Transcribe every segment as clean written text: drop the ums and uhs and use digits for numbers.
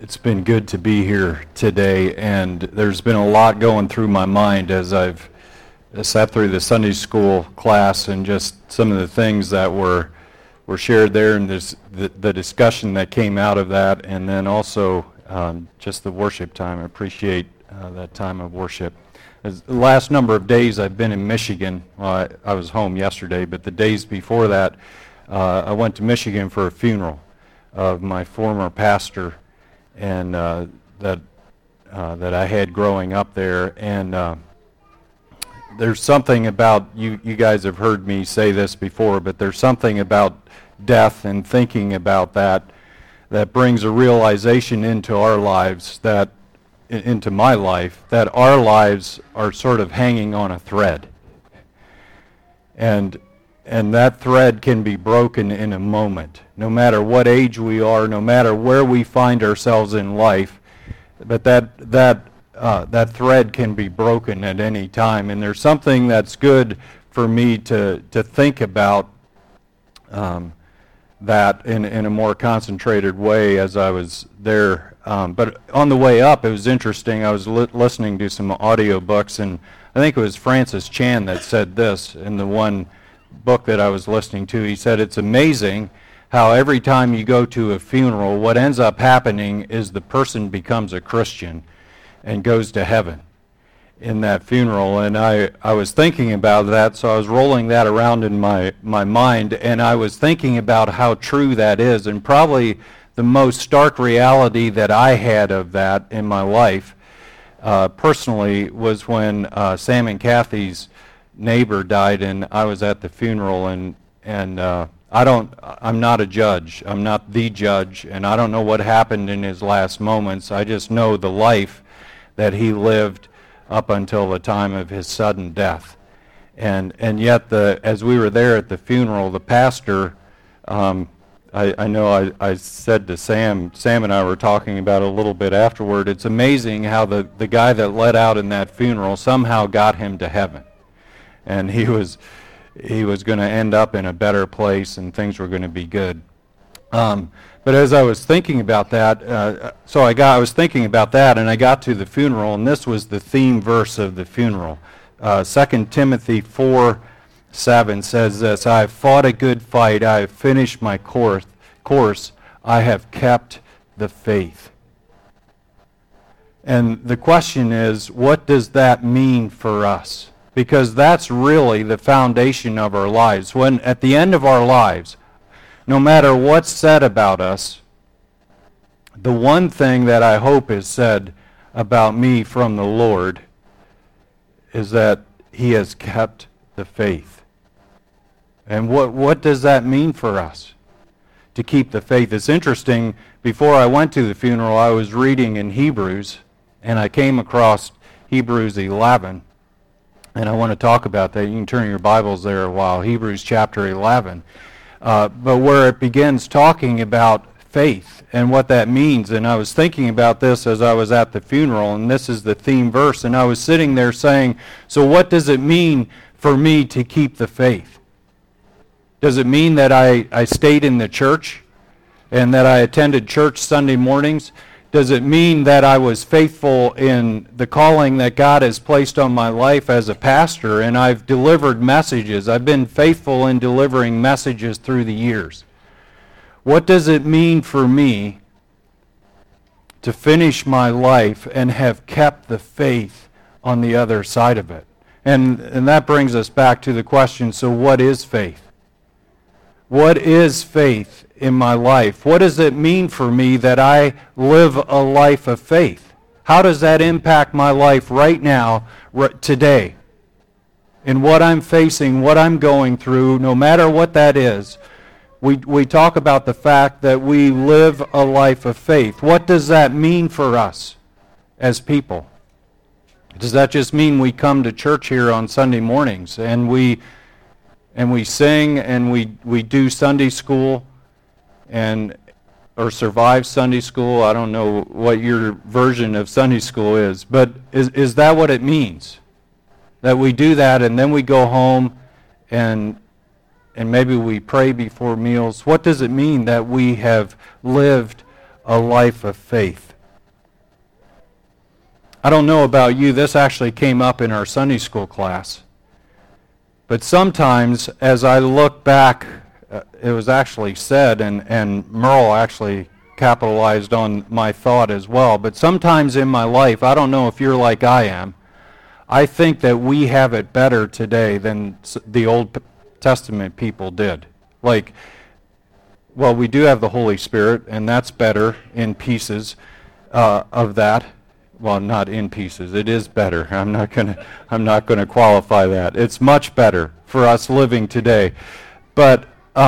It's been good to be here today, and there's been a lot going through my mind as I've sat through the Sunday school class and just some of the things that were shared there, and the discussion that came out of that, and then also just the worship time. I appreciate that time of worship. The last number of days I've been in Michigan. Well, I was home yesterday, but the days before that, I went to Michigan for a funeral of my former pastor, and that I had growing up there. And there's something about, you guys have heard me say this before, but there's something about death and thinking about that brings a realization into our lives, into my life, that our lives are sort of hanging on a thread. And that thread can be broken in a moment, no matter what age we are, no matter where we find ourselves in life. But that thread can be broken at any time. And there's something that's good for me to think about that in a more concentrated way as I was there. But on the way up, it was interesting. I was listening to some audiobooks, and I think it was Francis Chan that said this in the one book that I was listening to. He said, it's amazing how every time you go to a funeral, what ends up happening is the person becomes a Christian and goes to heaven in that funeral. And I was thinking about that, so I was rolling that around in my mind, and I was thinking about how true that is. And probably the most stark reality that I had of that in my life personally was when Sam and Kathy's neighbor died, and I was at the funeral, and I'm not a judge. I'm not the judge, and I don't know what happened in his last moments. I just know the life that he lived up until the time of his sudden death. And yet, as we were there at the funeral, the pastor, I know I said to Sam and I were talking about it a little bit afterward, it's amazing how the guy that led out in that funeral somehow got him to heaven. And he was going to end up in a better place, and things were going to be good. But as I was thinking about that, I was thinking about that, and I got to the funeral, and this was the theme verse of the funeral. 2 Timothy 4:7 says this: I have fought a good fight, I have finished my course, I have kept the faith. And the question is, what does that mean for us? Because that's really the foundation of our lives. When at the end of our lives, no matter what's said about us, the one thing that I hope is said about me from the Lord is that He has kept the faith. And what does that mean for us, to keep the faith? It's interesting, before I went to the funeral, I was reading in Hebrews, and I came across Hebrews 11. And I want to talk about that. You can turn your Bibles there a while. Hebrews chapter 11. But where it begins talking about faith and what that means. And I was thinking about this as I was at the funeral, and this is the theme verse. And I was sitting there saying, so what does it mean for me to keep the faith? Does it mean that I stayed in the church and that I attended church Sunday mornings? Does it mean that I was faithful in the calling that God has placed on my life as a pastor, and I've delivered messages? I've been faithful in delivering messages through the years. What does it mean for me to finish my life and have kept the faith on the other side of it? And that brings us back to the question, so what is faith? What is faith in my life? What does it mean for me that I live a life of faith? How does that impact my life right now, today? In what I'm facing, what I'm going through, no matter what that is, we talk about the fact that we live a life of faith. What does that mean for us as people? Does that just mean we come to church here on Sunday mornings and we sing and we do Sunday school or survive Sunday school? I don't know what your version of Sunday school is, but is that what it means? That we do that and then we go home and maybe we pray before meals? What does it mean that we have lived a life of faith? I don't know about you, this actually came up in our Sunday school class. But sometimes, as I look back, it was actually said, and Merle actually capitalized on my thought as well, but sometimes in my life, I don't know if you're like I am, I think that we have it better today than the Old Testament people did. Like, well, we do have the Holy Spirit, and that's better in pieces of that. Well, not in pieces. It is better. I'm not gonna qualify that. It's much better for us living today, but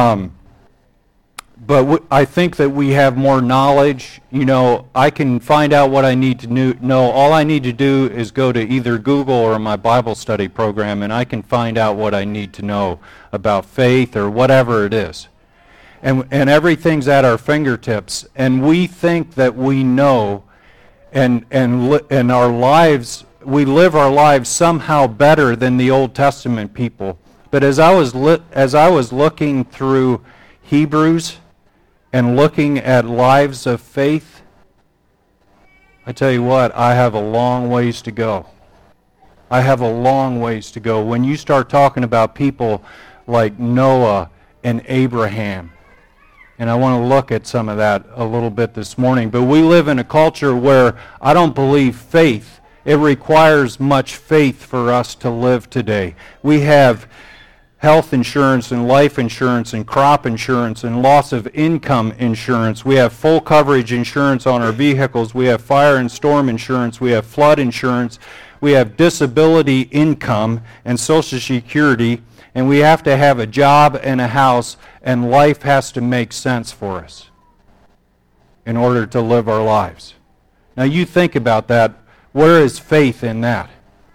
I think that we have more knowledge. You know, I can find out what I need to know. All I need to do is go to either Google or my Bible study program, and I can find out what I need to know about faith or whatever it is. And everything's at our fingertips, and we think that we know. And our lives, we live our lives somehow better than the Old Testament people. But as I was looking through Hebrews and looking at lives of faith, I tell you what, I have a long ways to go. I have a long ways to go. When you start talking about people like Noah and Abraham, and I want to look at some of that a little bit this morning. But we live in a culture where I don't believe faith. It requires much faith for us to live today. We have health insurance and life insurance and crop insurance and loss of income insurance. We have full coverage insurance on our vehicles. We have fire and storm insurance. We have flood insurance. We have disability income and Social Security. And we have to have a job and a house, and life has to make sense for us in order to live our lives. Now you think about that. Where is faith in that?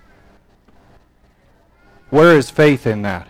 Where is faith in that?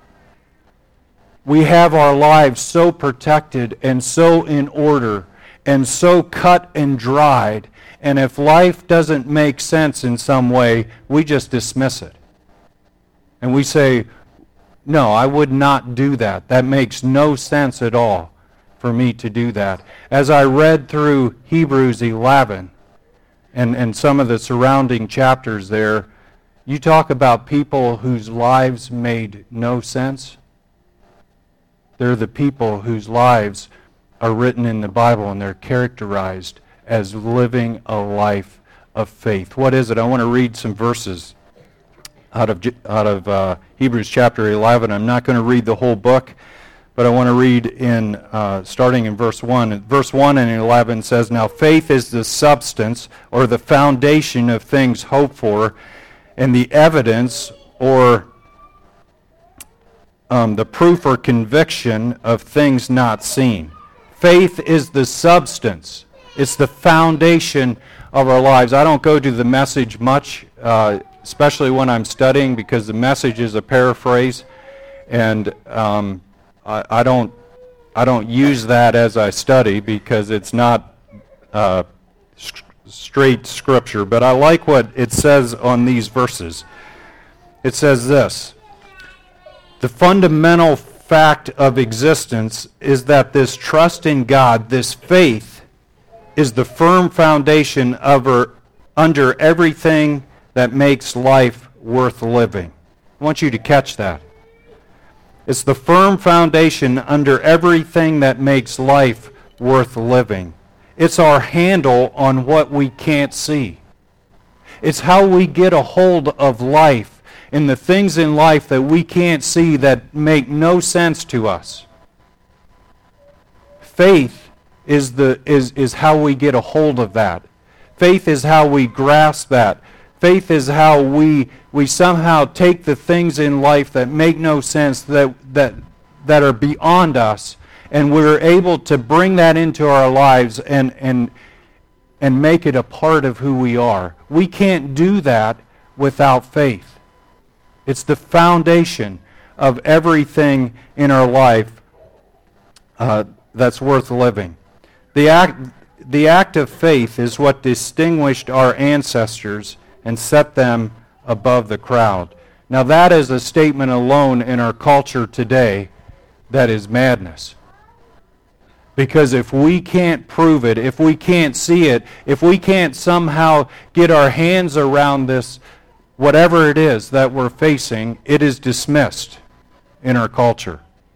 We have our lives so protected and so in order and so cut and dried, and if life doesn't make sense in some way, we just dismiss it. And we say, no, I would not do that. That makes no sense at all for me to do that. As I read through Hebrews 11 and some of the surrounding chapters there, you talk about people whose lives made no sense. They're the people whose lives are written in the Bible, and they're characterized as living a life of faith. What is it? I want to read some verses out of Hebrews chapter 11. I'm not going to read the whole book, but I want to read in starting in verse 1. Verse 1 and 11 says, "Now faith is the substance or the foundation of things hoped for, and the evidence or the proof or conviction of things not seen." Faith is the substance. It's the foundation of our lives. I don't go to the Message much, especially when I'm studying, because the Message is a paraphrase, and I don't use that as I study because it's not straight scripture. But I like what it says on these verses. It says this: the fundamental fact of existence is that this trust in God, this faith, is the firm foundation under everything that makes life worth living. I want you to catch that. It's the firm foundation under everything that makes life worth living. It's our handle on what we can't see. It's how we get a hold of life and the things in life that we can't see that make no sense to us. Faith is how we get a hold of that. Faith is how we grasp that. Faith is how we somehow take the things in life that make no sense, that are beyond us, and we're able to bring that into our lives and make it a part of who we are. We can't do that without faith. It's the foundation of everything in our life that's worth living. The act of faith is what distinguished our ancestors and set them above the crowd. Now that is a statement alone in our culture today that is madness. Because if we can't prove it, if we can't see it, if we can't somehow get our hands around this, whatever it is that we're facing, it is dismissed in our culture.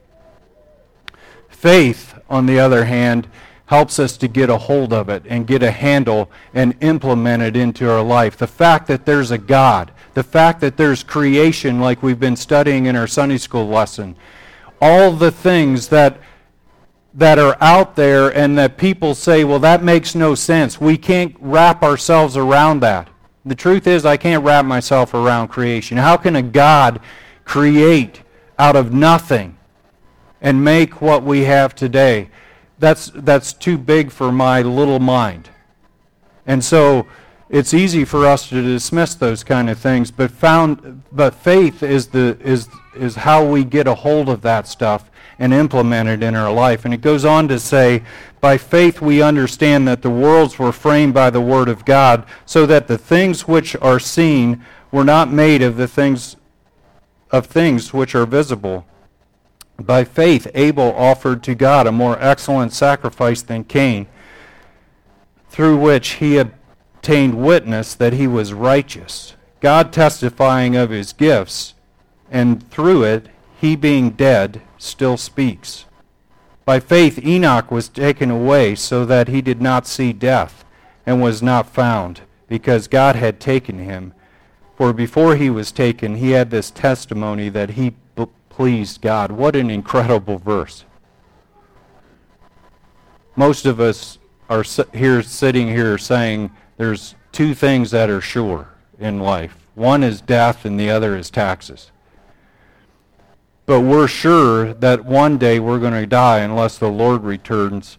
Faith, on the other hand, helps us to get a hold of it and get a handle and implement it into our life. The fact that there's a God, the fact that there's creation like we've been studying in our Sunday school lesson, all the things that are out there and that people say, well, that makes no sense. We can't wrap ourselves around that. The truth is, I can't wrap myself around creation. How can a God create out of nothing and make what we have today? That's too big for my little mind. And so it's easy for us to dismiss those kind of things, but faith is how we get a hold of that stuff and implement it in our life. And it goes on to say, by faith we understand that the worlds were framed by the word of God, so that the things which are seen were not made of things which are visible. By faith Abel offered to God a more excellent sacrifice than Cain, through which he obtained witness that he was righteous, God testifying of his gifts, and through it he being dead still speaks. By faith Enoch was taken away so that he did not see death, and was not found, because God had taken him. For before he was taken, he had this testimony that he pleased God. What an incredible verse. Most of us are sitting here saying there's two things that are sure in life. One is death and the other is taxes. But we're sure that one day we're going to die unless the Lord returns.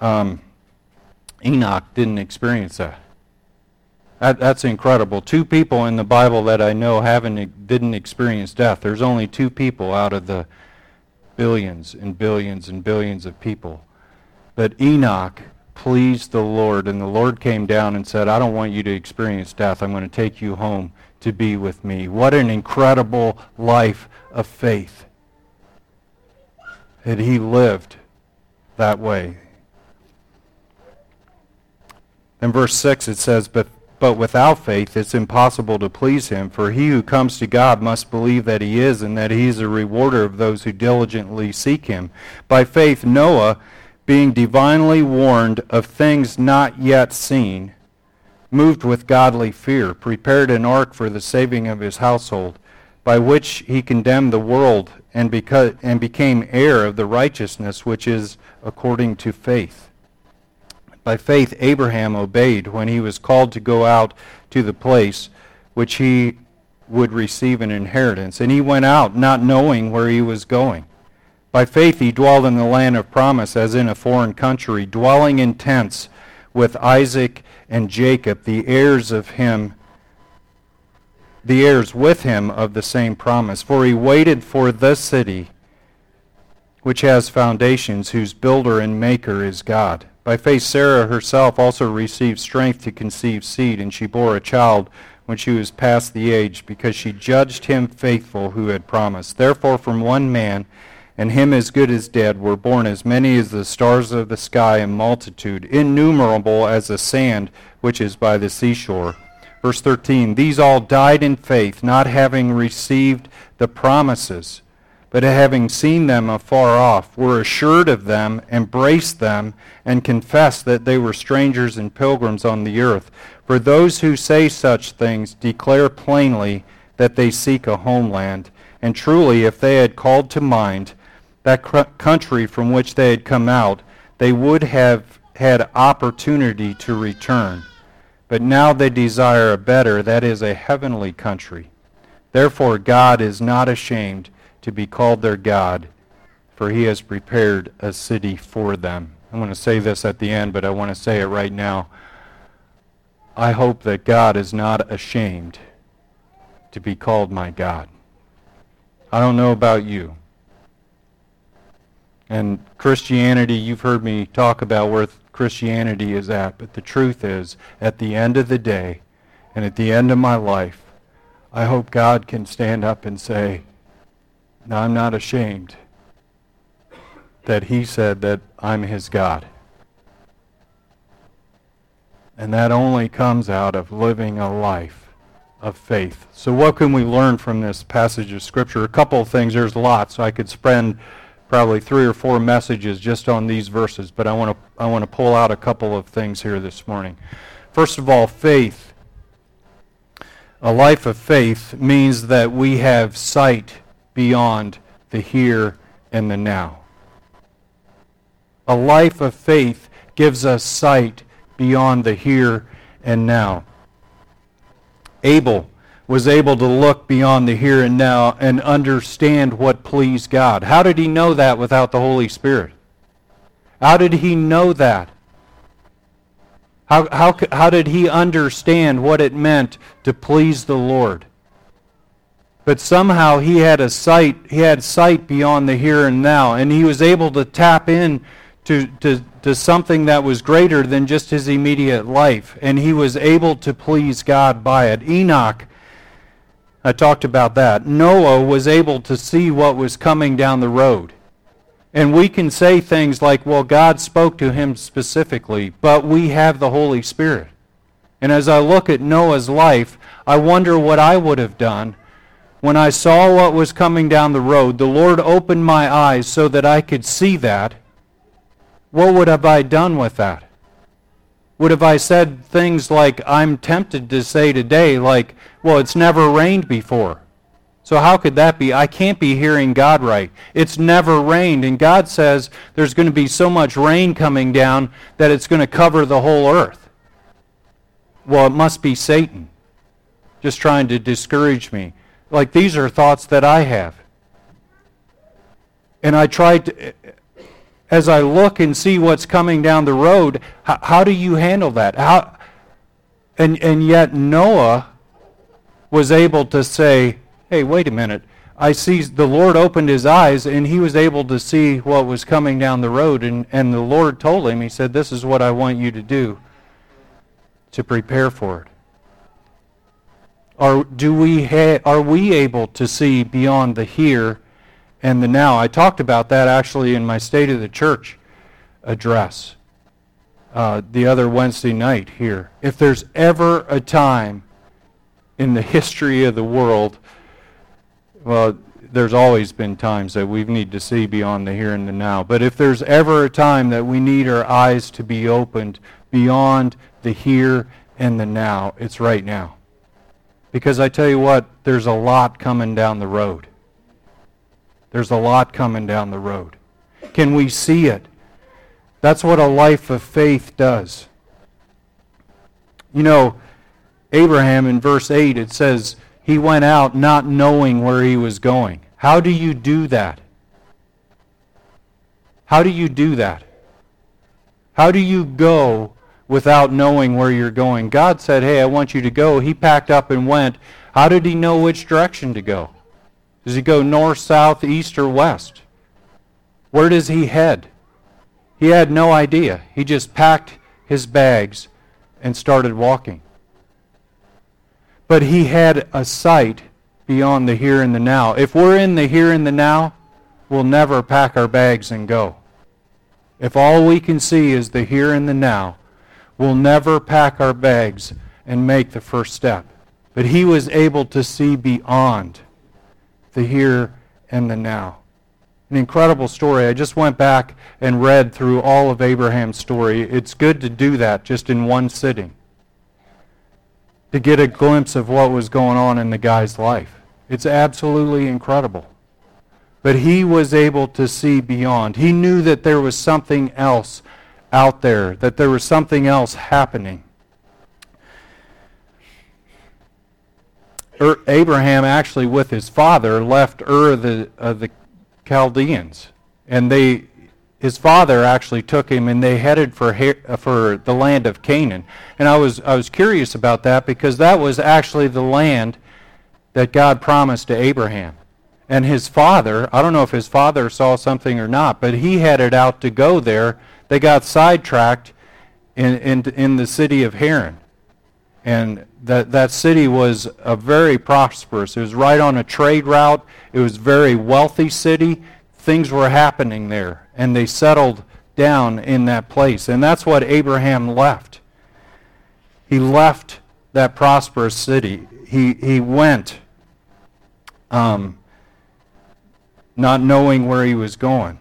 Enoch didn't experience that. That's incredible. Two people in the Bible that I know didn't experience death. There's only two people out of the billions and billions and billions of people. But Enoch pleased the Lord, and the Lord came down and said, I don't want you to experience death. I'm going to take you home to be with me. What an incredible life of faith that he lived that way. In verse 6 it says, But without faith it's impossible to please him, for he who comes to God must believe that he is, and that he is a rewarder of those who diligently seek him. By faith Noah, being divinely warned of things not yet seen, moved with godly fear, prepared an ark for the saving of his household, by which he condemned the world and became heir of the righteousness which is according to faith. By faith Abraham obeyed when he was called to go out to the place which he would receive an inheritance, and he went out not knowing where he was going. By faith he dwelled in the land of promise as in a foreign country, dwelling in tents with Isaac and Jacob, the heirs with him of the same promise. For he waited for the city which has foundations, whose builder and maker is God. By faith Sarah herself also received strength to conceive seed, and she bore a child when she was past the age, because she judged him faithful who had promised. Therefore from one man, and him as good as dead, were born as many as the stars of the sky in multitude, innumerable as the sand which is by the seashore. Verse 13, These all died in faith, not having received the promises, but having seen them afar off, were assured of them, embraced them, and confessed that they were strangers and pilgrims on the earth. For those who say such things declare plainly that they seek a homeland. And truly, if they had called to mind that country from which they had come out, they would have had opportunity to return. But now they desire a better, that is, a heavenly country. Therefore God is not ashamed to be called their God, for he has prepared a city for them. I'm going to say this at the end, but I want to say it right now. I hope that God is not ashamed to be called my God. I don't know about you. And Christianity, you've heard me talk about where Christianity is at, but the truth is, at the end of the day, and at the end of my life, I hope God can stand up and say, no, I'm not ashamed that he said that I'm his God. And that only comes out of living a life of faith. So what can we learn from this passage of Scripture? A couple of things. There's lots. So I could spend probably 3 or 4 messages just on these verses, but I want to pull out a couple of things here this morning. First of all, faith. A life of faith means that we have sight beyond the here and the now. A life of faith gives us sight beyond the here and now. Abel was able to look beyond the here and now and understand what pleased God. How did he know that without the Holy Spirit? How did he know that? How did he understand what it meant to please the Lord? But somehow he had sight beyond the here and now, and he was able to tap in to something that was greater than just his immediate life, and he was able to please God by it. Enoch, I talked about that. Noah was able to see what was coming down the road. And we can say things like, well, God spoke to him specifically, but we have the Holy Spirit. And as I look at Noah's life, I wonder what I would have done when I saw what was coming down the road. The Lord opened my eyes so that I could see that. What would have I done with that? Would have I said things like I'm tempted to say today, like, well, it's never rained before. So how could that be? I can't be hearing God right. It's never rained. And God says there's going to be so much rain coming down that it's going to cover the whole earth. Well, it must be Satan just trying to discourage me. Like, these are thoughts that I have. And I tried to, as I look and see what's coming down the road, how do you handle that? And yet Noah was able to say, hey, wait a minute. I see the Lord opened his eyes, and he was able to see what was coming down the road. And the Lord told him, he said, this is what I want you to do to prepare for it. Are we able to see beyond the here and the now? I talked about that actually in my State of the Church address the other Wednesday night here. If there's ever a time in the history of the world, well, there's always been times that we need to see beyond the here and the now. But if there's ever a time that we need our eyes to be opened beyond the here and the now, it's right now. Because I tell you what, there's a lot coming down the road. There's a lot coming down the road. Can we see it? That's what a life of faith does. You know, Abraham in verse 8, it says, he went out not knowing where he was going. How do you do that? How do you do that? How do you go without knowing where you're going? God said, hey, I want you to go. He packed up and went. How did he know which direction to go? Does he go north, south, east, or west? Where does he head? He had no idea. He just packed his bags and started walking. But he had a sight beyond the here and the now. If we're in the here and the now, we'll never pack our bags and go. If all we can see is the here and the now, we'll never pack our bags and make the first step. But he was able to see beyond the here and the now. An incredible story. I just went back and read through all of Abraham's story. It's good to do that just in one sitting, to get a glimpse of what was going on in the guy's life. It's absolutely incredible. But he was able to see beyond. He knew that there was something else out there, that there was something else happening. Abraham actually with his father left Ur of the Chaldeans. And his father actually took him, and they headed for the land of Canaan. And I was curious about that, because that was actually the land that God promised to Abraham. And his father, I don't know if his father saw something or not, but he headed out to go there. They got sidetracked in the city of Haran. And that city was very prosperous. It was right on a trade route. It was a very wealthy city. Things were happening there. and they settled down in that place. And that's what Abraham left. He left that prosperous city. He went not knowing where he was going.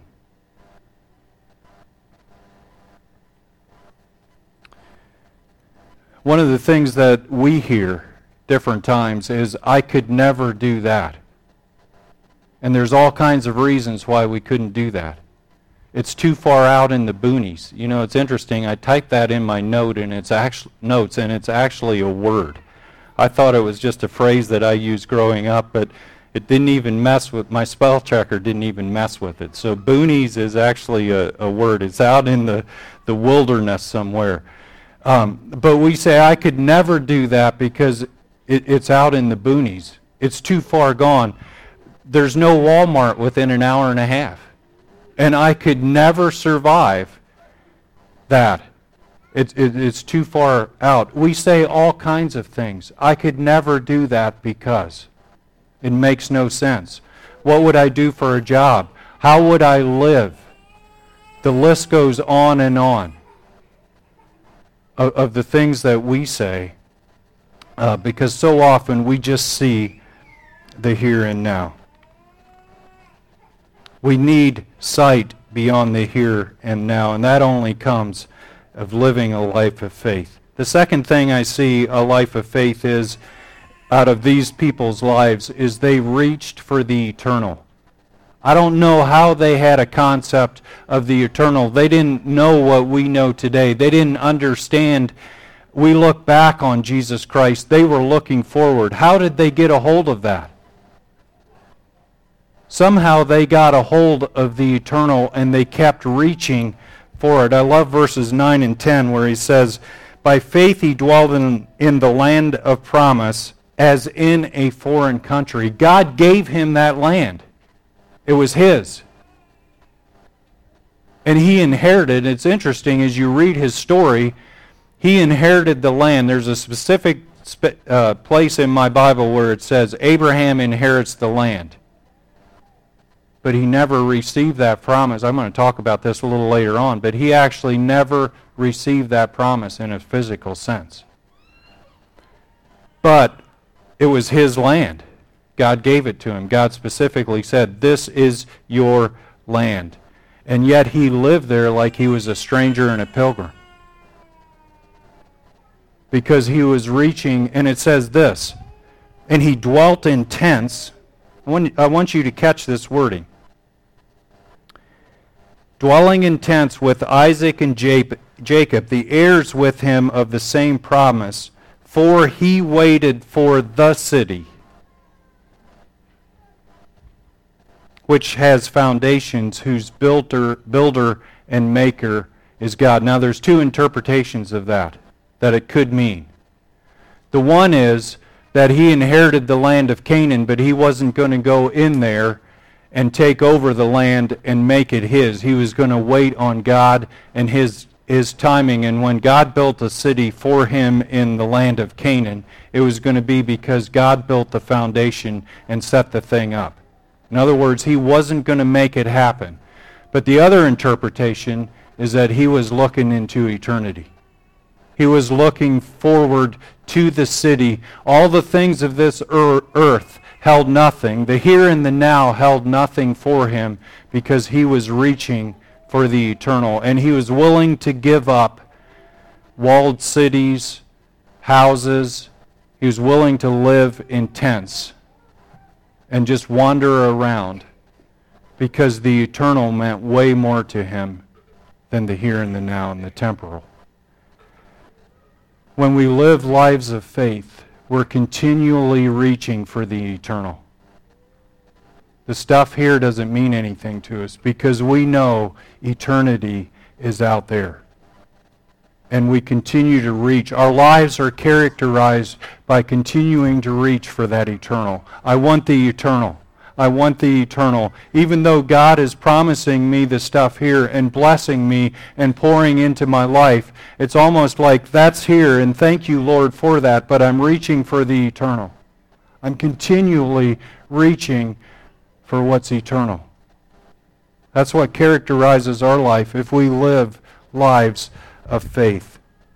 One of the things that we hear different times is, I could never do that. And there's all kinds of reasons why we couldn't do that. It's too far out in the boonies. You know, it's interesting. I typed that in my notes, and it's actually a word. I thought it was just a phrase that I used growing up, but it didn't even mess with, my spell checker didn't even mess with it. So boonies is actually a word. It's out in the wilderness somewhere. But we say, I could never do that because it's out in the boonies. It's too far gone. There's no Walmart within an hour and a half. And I could never survive that. It's too far out. We say all kinds of things. I could never do that because it makes no sense. What would I do for a job? How would I live? The list goes on and on of the things that we say, because so often we just see the here and now. We need sight beyond the here and now, and that only comes of living a life of faith. The second thing I see a life of faith is, out of these people's lives, is they reached for the eternal. I don't know how they had a concept of the eternal. They didn't know what we know today. They didn't understand. We look back on Jesus Christ. They were looking forward. How did they get a hold of that? Somehow they got a hold of the eternal and they kept reaching for it. I love verses 9 and 10 where he says, by faith he dwelled in the land of promise as in a foreign country. God gave him that land. It was his. And he inherited. It's interesting, as you read his story, he inherited the land. There's a specific place in my Bible where it says Abraham inherits the land. But he never received that promise. I'm going to talk about this a little later on, but he actually never received that promise in a physical sense. But it was his land. God gave it to him. God specifically said, this is your land. And yet he lived there like he was a stranger and a pilgrim. Because he was reaching, and it says this, and he dwelt in tents. I want you to catch this wording. Dwelling in tents with Isaac and Jacob, the heirs with him of the same promise, for he waited for the city, which has foundations, whose builder and maker is God. Now there's two interpretations of that it could mean. The one is that he inherited the land of Canaan, but he wasn't going to go in there and take over the land and make it his. He was going to wait on God and his timing. And when God built a city for him in the land of Canaan, it was going to be because God built the foundation and set the thing up. In other words, he wasn't going to make it happen. But the other interpretation is that he was looking into eternity. He was looking forward to the city. All the things of this earth held nothing. The here and the now held nothing for him because he was reaching for the eternal. And he was willing to give up walled cities, houses. He was willing to live in tents and just wander around because the eternal meant way more to him than the here and the now and the temporal. When we live lives of faith, we're continually reaching for the eternal. The stuff here doesn't mean anything to us because we know eternity is out there. And we continue to reach. Our lives are characterized by continuing to reach for that eternal. I want the eternal. I want the eternal. Even though God is promising me the stuff here and blessing me and pouring into my life, it's almost like that's here and thank you, Lord, for that, but I'm reaching for the eternal. I'm continually reaching for what's eternal. That's what characterizes our life if we live lives of faith.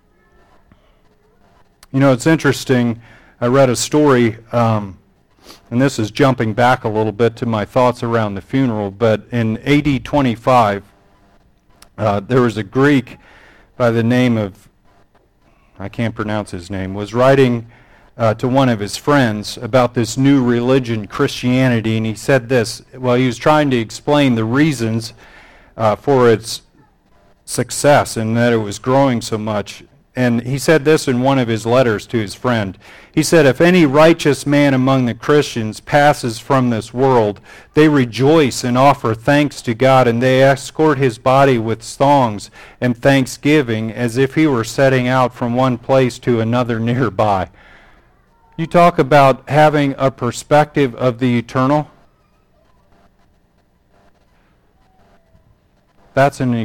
You know, it's interesting. I read a story, and this is jumping back a little bit to my thoughts around the funeral, but in AD 25, there was a Greek by the name of, I can't pronounce his name, was writing to one of his friends about this new religion, Christianity, and he said this. Well, he was trying to explain the reasons for its success and that it was growing so much. And he said this in one of his letters to his friend. He said, if any righteous man among the Christians passes from this world, they rejoice and offer thanks to God, and they escort his body with songs and thanksgiving as if he were setting out from one place to another nearby. You talk about having a perspective of the eternal. That's an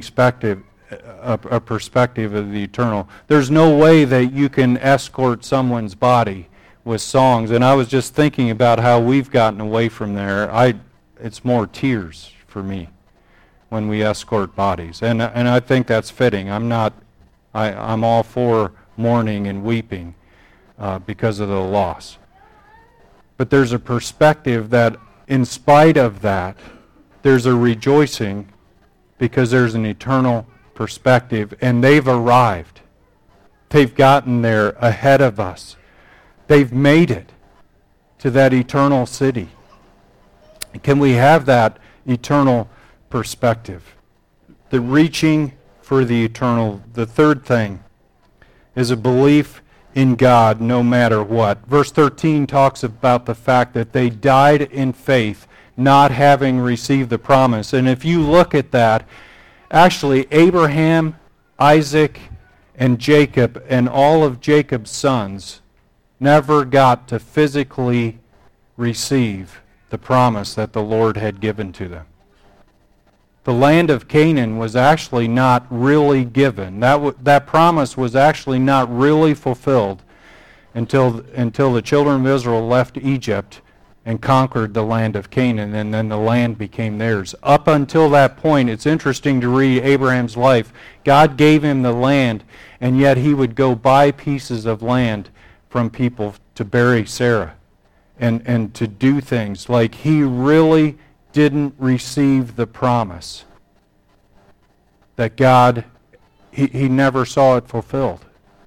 a perspective of the eternal. There's no way that you can escort someone's body with songs. And I was just thinking about how we've gotten away from there. It's more tears for me when we escort bodies. And I think that's fitting. I'm all for mourning and weeping because of the loss. But there's a perspective that in spite of that, there's a rejoicing because there's an eternal perspective, and they've arrived. They've gotten there ahead of us. They've made it to that eternal city. Can we have that eternal perspective? The reaching for the eternal. The third thing is a belief in God no matter what. Verse 13 talks about the fact that they died in faith, not having received the promise. And if you look at that, actually, Abraham, Isaac, and Jacob, and all of Jacob's sons never got to physically receive the promise that the Lord had given to them. The land of Canaan was actually not really given. That promise was actually not really fulfilled until the children of Israel left Egypt and conquered the land of Canaan, and then the land became theirs. Up until that point, it's interesting to read Abraham's life. God gave him the land, and yet he would go buy pieces of land from people to bury Sarah and to do things. Like he really didn't receive the promise that God, he never saw it fulfilled.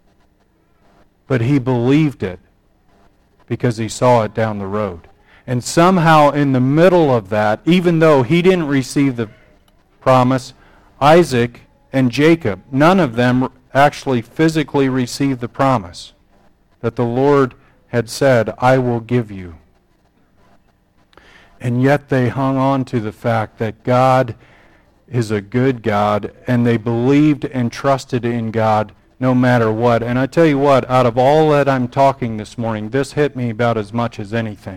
But he believed it because he saw it down the road. And somehow in the middle of that, even though he didn't receive the promise, Isaac and Jacob, none of them actually physically received the promise that the Lord had said, I will give you. And yet they hung on to the fact that God is a good God, and they believed and trusted in God no matter what. And I tell you what, out of all that I'm talking this morning, this hit me about as much as anything.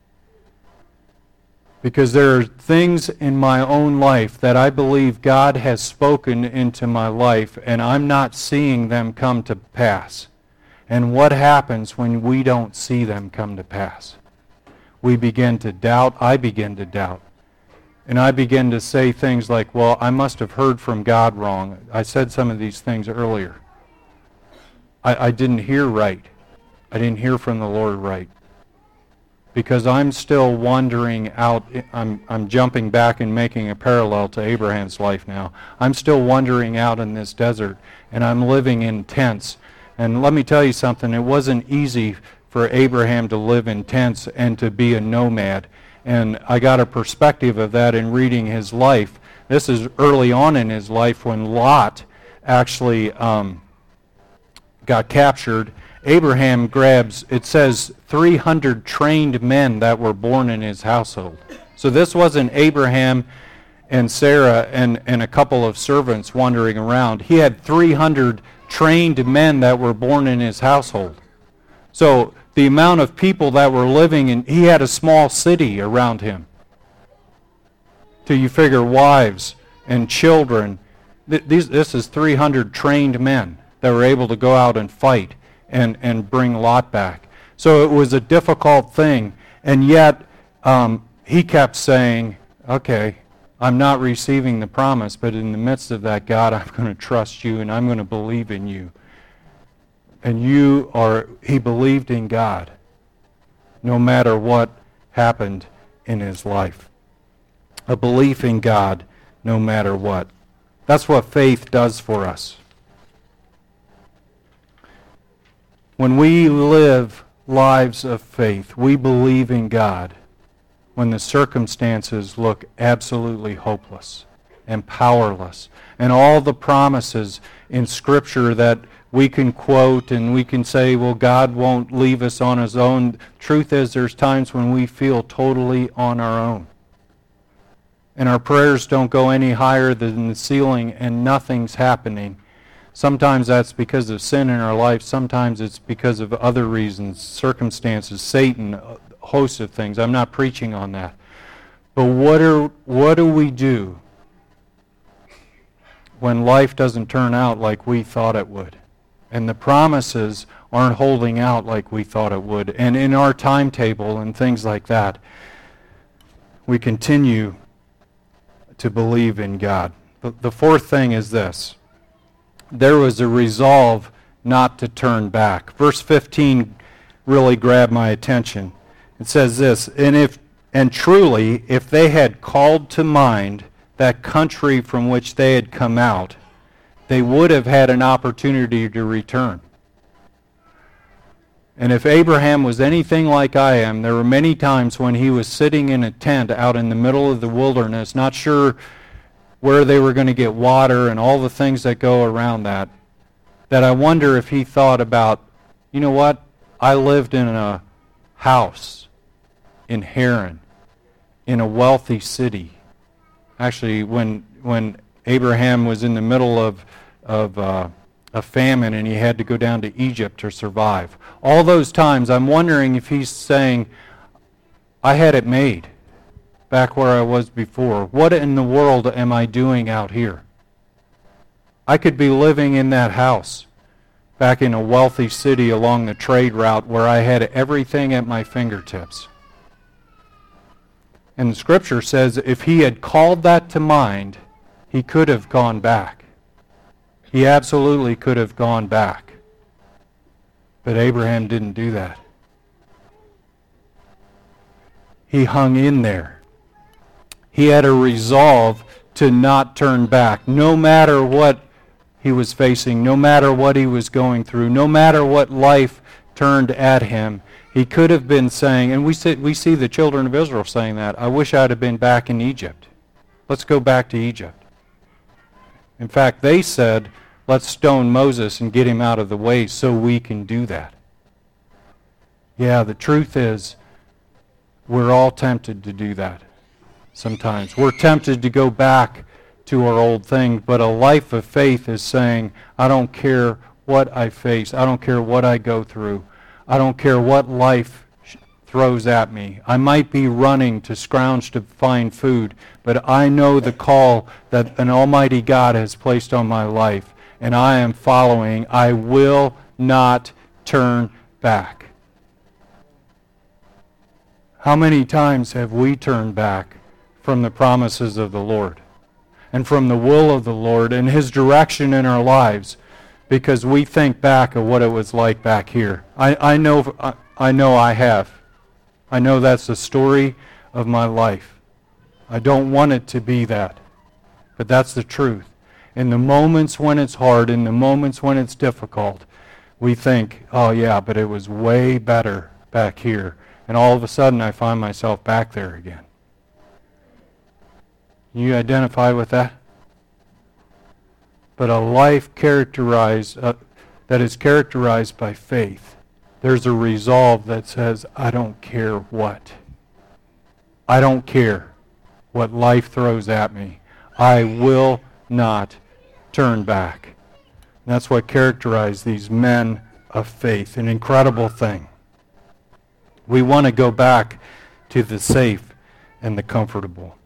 Because there are things in my own life that I believe God has spoken into my life, and I'm not seeing them come to pass. And what happens when we don't see them come to pass? We begin to doubt. I begin to doubt. And I begin to say things like, well, I must have heard from God wrong. I said some of these things earlier. I didn't hear right. I didn't hear from the Lord right. Because I'm still wandering out, I'm jumping back and making a parallel to Abraham's life now. I'm still wandering out in this desert, and I'm living in tents. And let me tell you something, it wasn't easy for Abraham to live in tents and to be a nomad. And I got a perspective of that in reading his life. This is early on in his life when Lot actually got captured. Abraham grabs, it says, 300 trained men that were born in his household. So this wasn't Abraham and Sarah and a couple of servants wandering around. He had 300 trained men that were born in his household. So the amount of people that were living in, he had a small city around him. Till you figure wives and children. This is 300 trained men that were able to go out and fight and bring Lot back. So it was a difficult thing. And yet he kept saying, okay, I'm not receiving the promise, but in the midst of that, God, I'm going to trust you and I'm going to believe in you. And he believed in God no matter what happened in his life. A belief in God no matter what. That's what faith does for us. When we live lives of faith, we believe in God when the circumstances look absolutely hopeless and powerless. And all the promises in Scripture that we can quote and we can say, well, God won't leave us on his own. Truth is, there's times when we feel totally on our own. And our prayers don't go any higher than the ceiling and nothing's happening. Sometimes that's because of sin in our life. Sometimes it's because of other reasons, circumstances, Satan, a host of things. I'm not preaching on that. But what do we do when life doesn't turn out like we thought it would? And the promises aren't holding out like we thought it would. And in our timetable and things like that, we continue to believe in God. The fourth thing is this. There was a resolve not to turn back. Verse 15 really grabbed my attention. It says this, and truly, if they had called to mind that country from which they had come out, they would have had an opportunity to return. And if Abraham was anything like I am, there were many times when he was sitting in a tent out in the middle of the wilderness, not sure where they were going to get water and all the things that go around that I wonder if he thought about, you know what, I lived in a house in Haran, in a wealthy city. Actually, when Abraham was in the middle of a famine and he had to go down to Egypt to survive. All those times, I'm wondering if he's saying, I had it made back where I was before. What in the world am I doing out here? I could be living in that house back in a wealthy city along the trade route where I had everything at my fingertips. And the Scripture says if he had called that to mind, he could have gone back. He absolutely could have gone back. But Abraham didn't do that. He hung in there. He had a resolve to not turn back, no matter what he was facing, no matter what he was going through, no matter what life turned at him. He could have been saying, and we see the children of Israel saying that, I wish I'd have been back in Egypt. Let's go back to Egypt. In fact, they said, let's stone Moses and get him out of the way so we can do that. Yeah, the truth is, we're all tempted to do that sometimes. We're tempted to go back to our old thing, but a life of faith is saying, I don't care what I face. I don't care what I go through. I don't care what life throws at me. I might be running to scrounge to find food, but I know the call that an almighty God has placed on my life, and I am following. I will not turn back. How many times have we turned back from the promises of the Lord and from the will of the Lord and His direction in our lives because we think back of what it was like back here? I know I have. I know that's the story of my life. I don't want it to be that, but that's the truth. In the moments when it's hard, in the moments when it's difficult, we think, oh yeah, but it was way better back here. And all of a sudden I find myself back there again. You identify with that? But a life that is characterized by faith, there's a resolve that says, I don't care what. I don't care what life throws at me. I will not turn back. And that's what characterized these men of faith, an incredible thing. We want to go back to the safe and the comfortable.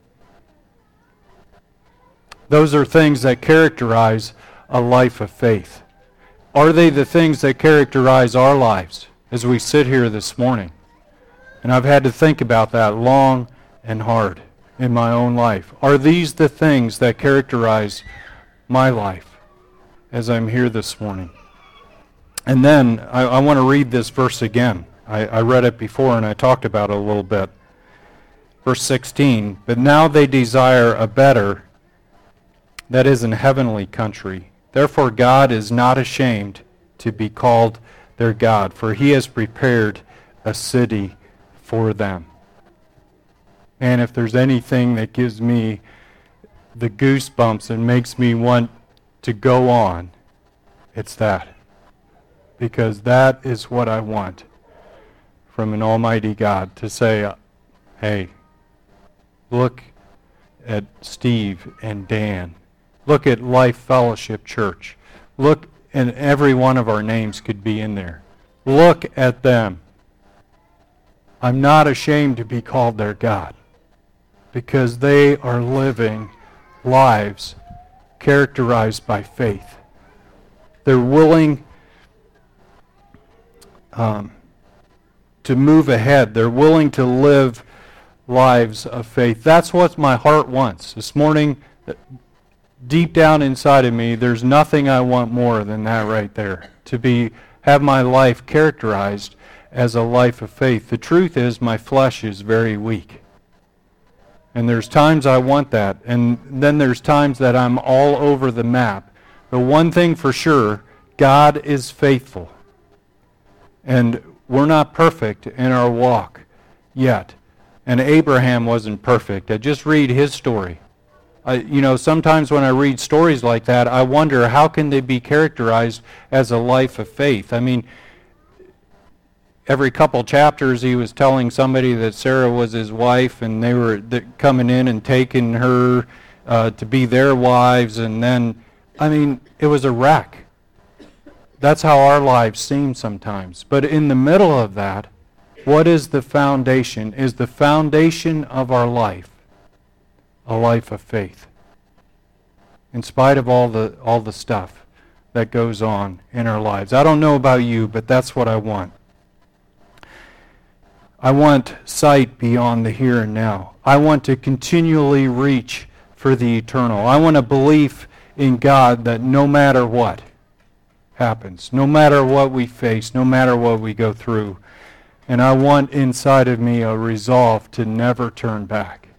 Those are things that characterize a life of faith. Are they the things that characterize our lives as we sit here this morning? And I've had to think about that long and hard. in my own life? Are these the things that characterize my life as I'm here this morning? And then I want to read this verse again. I read it before and I talked about it a little bit. Verse 16, but now they desire a better, that is an heavenly country. Therefore God is not ashamed to be called their God, for he has prepared a city for them. And if there's anything that gives me the goosebumps and makes me want to go on, it's that. Because that is what I want from an almighty God, to say, hey, look at Steve and Dan. Look at Life Fellowship Church. Look, and every one of our names could be in there. Look at them. I'm not ashamed to be called their God, because they are living lives characterized by faith. They're willing to move ahead. They're willing to live lives of faith. That's what my heart wants. This morning, deep down inside of me, there's nothing I want more than that right there. To have my life characterized as a life of faith. The truth is, my flesh is very weak. And there's times I want that. And then there's times that I'm all over the map. But one thing for sure, God is faithful. And we're not perfect in our walk yet. And Abraham wasn't perfect. I just read his story. Sometimes when I read stories like that, I wonder how can they be characterized as a life of faith? I mean, every couple chapters he was telling somebody that Sarah was his wife, and they were coming in and taking her to be their wives, and then, it was a wreck. That's how our lives seem sometimes. But in the middle of that, what is the foundation? Is the foundation of our life a life of faith? In spite of all the stuff that goes on in our lives. I don't know about you, but that's what I want. I want sight beyond the here and now. I want to continually reach for the eternal. I want a belief in God that no matter what happens, no matter what we face, no matter what we go through, and I want inside of me a resolve to never turn back.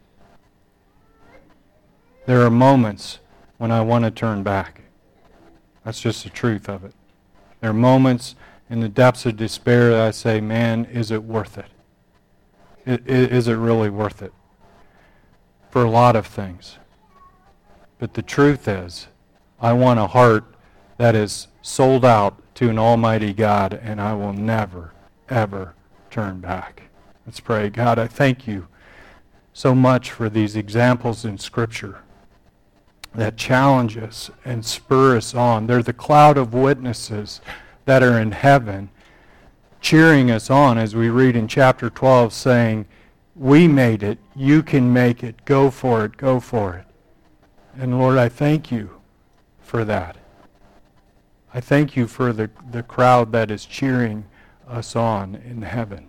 There are moments when I want to turn back. That's just the truth of it. There are moments in the depths of despair that I say, man, is it worth it? Is it really worth it? For a lot of things. But the truth is, I want a heart that is sold out to an almighty God, and I will never, ever turn back. Let's pray. God, I thank you so much for these examples in Scripture that challenge us and spur us on. They're the cloud of witnesses that are in heaven, cheering us on as we read in chapter 12, saying, we made it, you can make it, go for it, go for it. And Lord, I thank you for that. I thank you for the crowd that is cheering us on in heaven.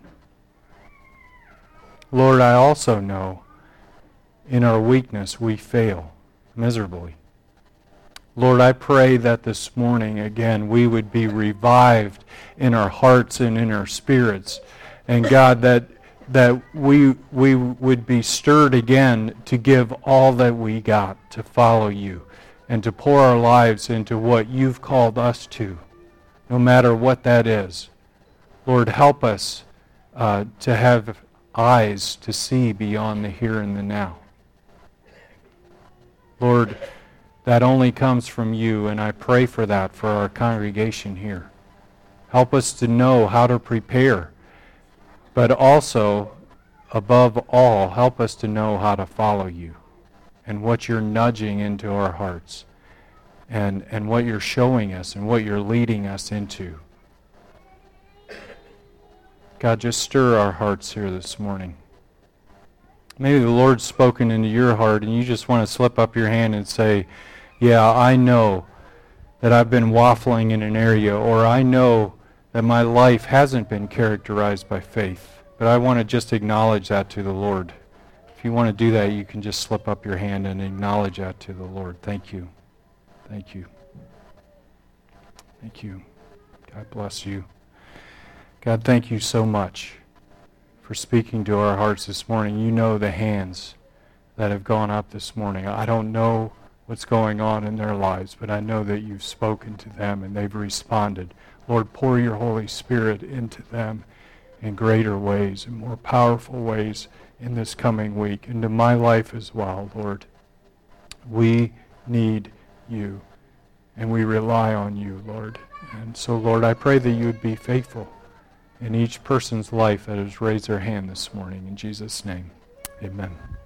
Lord, I also know in our weakness we fail miserably. Lord, I pray that this morning, again, we would be revived in our hearts and in our spirits. And God, that we would be stirred again to give all that we got to follow you and to pour our lives into what you've called us to, no matter what that is. Lord, help us to have eyes to see beyond the here and the now. Lord, that only comes from you, and I pray for that for our congregation here. Help us to know how to prepare, but also, above all, help us to know how to follow you and what you're nudging into our hearts and what you're showing us and what you're leading us into. God, just stir our hearts here this morning. Maybe the Lord's spoken into your heart and you just want to slip up your hand and say, yeah, I know that I've been waffling in an area, or I know that my life hasn't been characterized by faith. But I want to just acknowledge that to the Lord. If If you want to do that, you can just slip up your hand and acknowledge that to the Lord. Thank you. Thank you. Thank you. God bless you. God, thank you so much for speaking to our hearts this morning. You know the hands that have gone up this morning. I don't know what's going on in their lives, but I know that you've spoken to them and they've responded. Lord, pour your Holy Spirit into them in greater ways, in more powerful ways in this coming week, into my life as well, Lord. We need you, and we rely on you, Lord. And so, Lord, I pray that you would be faithful in each person's life that has raised their hand this morning. In Jesus' name, amen.